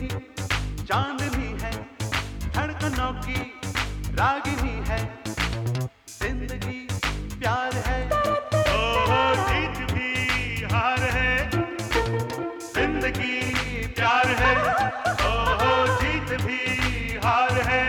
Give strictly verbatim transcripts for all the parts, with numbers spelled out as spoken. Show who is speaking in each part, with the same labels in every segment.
Speaker 1: चांदनी है, धड़कनों की रागिनी है, जिंदगी प्यार है,
Speaker 2: ओहो जीत भी हार है,
Speaker 1: जिंदगी प्यार है,
Speaker 2: ओहो जीत भी हार है।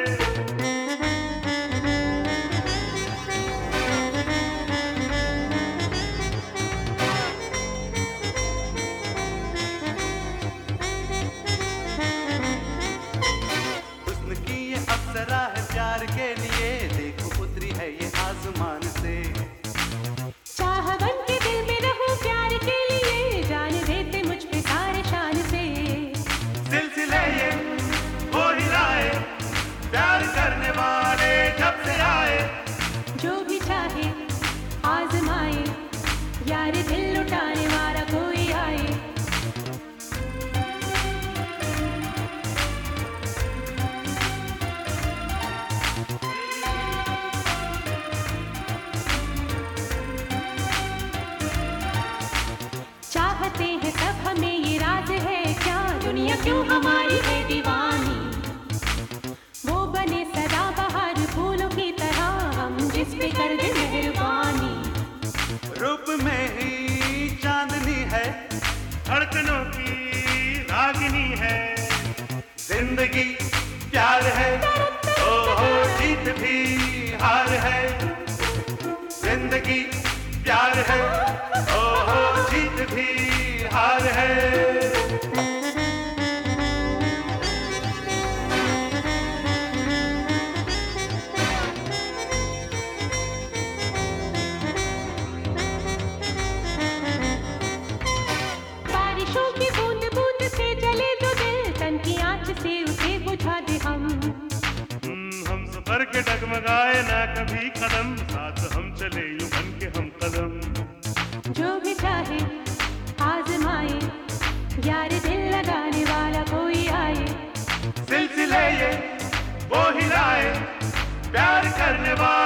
Speaker 1: हुस्न की ये अप्सरा है प्यार के लिए, देखो उतरी है ये आसमान से।
Speaker 3: चाह बन के दिल में रहूं प्यार के लिए, जान देते मुझ पे सारे शान से।
Speaker 1: सिलसिले ये वो हिलाए, प्यार करने वाले जब से आए,
Speaker 3: जो भी चाहे आजमाए, यार दिल लुटाने वाला कोई आए। चाहते हैं सब हमें ये राज है क्या, दुनिया क्यों हमारी है दीवानी। वो बने सदा बहार फूलों की तरह, हम जिस पे कर दे मेहरबानी।
Speaker 1: रूप में ही चांदनी है,
Speaker 2: धड़कनों की रागिनी है,
Speaker 1: जिंदगी प्यार है, ओहो जीत भी हार है, जिंदगी प्यार है, ओहो जीत भी हार है।
Speaker 3: बारिशों की बूंद बूंद से जले जो दिल, तन की आँच से उसे बुझा दे हम।
Speaker 2: हम्म, हम सफर के डगमगाए ना कभी कदम, साथ हम चले यूं बन के हम कदम।
Speaker 3: जो भी चाहे आजमाए, यार दिल लगाने वाला कोई आए।
Speaker 1: सिलसिले ये वो हिलाए, प्यार करने वाले